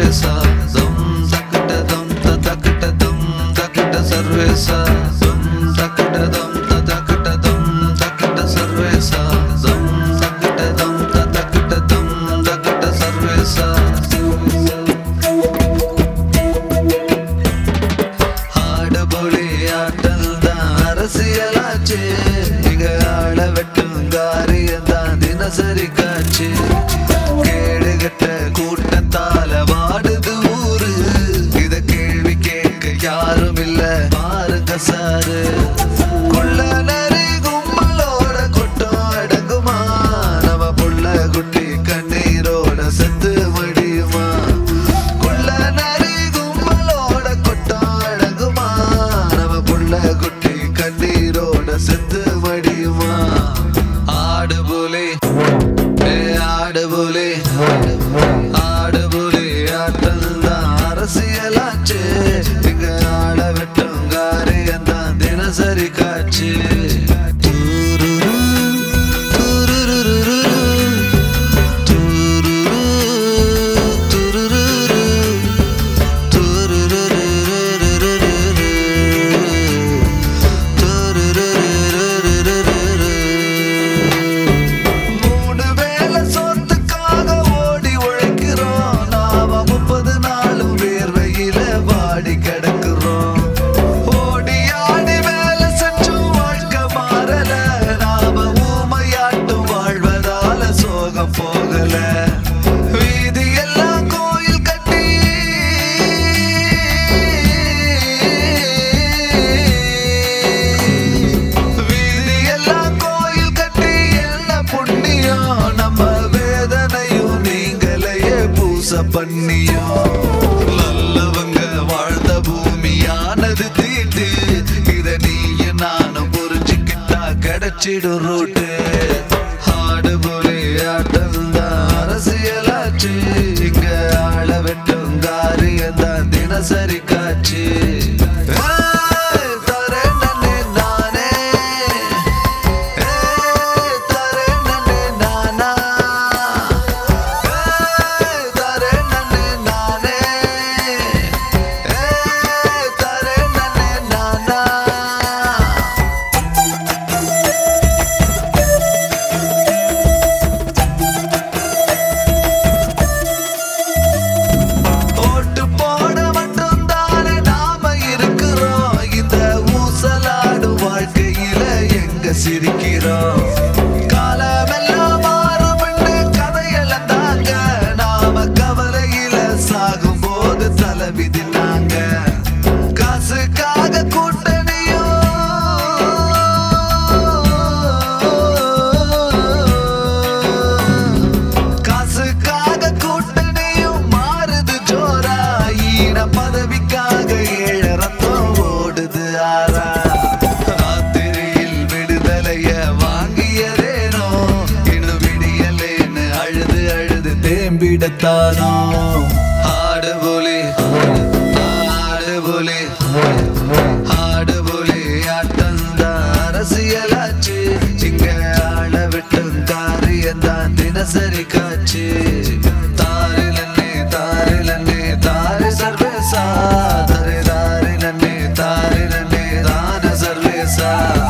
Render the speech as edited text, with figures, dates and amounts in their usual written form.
சர்வேசா தம் தக்கட தம் தக்கட தம் தக்கட சர்வேசா தம் தக்கட தம் தக்கட தம் தக்கட சர்வேசா தம் தக்கட தம் தக்கட தம் தக்கட சர்வேசா ஆடபொலி ஆட்டல் தான் அரசியலாச்சு இங்க ஆள வெட்டும் காரியந்தான் தினசரி காட்சி கேடுகட்ட கூட்டத்தால வாடுது ஊரு இத கேள்வி கேட்க யாரும் இல்ல பாருங்க சாரு குள்ள நரி கும்பலோட கொட்டம் அடங்குமா நம்ம புள்ள குட்டி கண்ணீரோட செத்து மடியுமா குள்ள நரி கும்பலோட கொட்டம் அடங்குமா நம்ம புள்ள குட்டி கண்ணீரோட செத்து மடியுமா ஆடுபுலி ஆடுபுலி ஆடுபுலி ஆட்டல் தான் அரசியலாச்சு இங்க ஆட வெட்டும் காரியந்தான் தினசரி காட்சி பண்ணியோ நல்லவங்க வாழ்ந்த பூமியானது தீட்டு இத நீயும் நானும் புரிஞ்சுக்கிட்டா கிடைச்சிடும் ரூட்டு ஆடுபொலி ஆட்டல் தான் அரசியலாச்சு இங்க ஆள வெட்டும் காரியந்தான் தினசரி காட்சி சிரிக்கிறோம் காலமெல்லாம் மாறுபட்டு கதையெல்லாம் தாங்க நாம கவலையில சாகும் போது தலைவிதி நாங்க காசுக்காக கூட்டணியும் காசுக்காக கூட்டணியும் மாறுது ஜோரா ஈன பதவிக்காக ஏழ ரத்தம் ஓடுது ஆறா தேம்பிடத்தானோ ஆடுபொலி ஆடுபொலி ஆடுபொலி ஆட்டம் தான் அரசியலாச்சு இங்க ஆள விட்டும் காரியந்தான் தினசரி காட்சி தாரிலன்னே தாரிலன்னே தாரி சர்வேசா தாரிலன்னே தாரிலன்னே தான சர்வேசா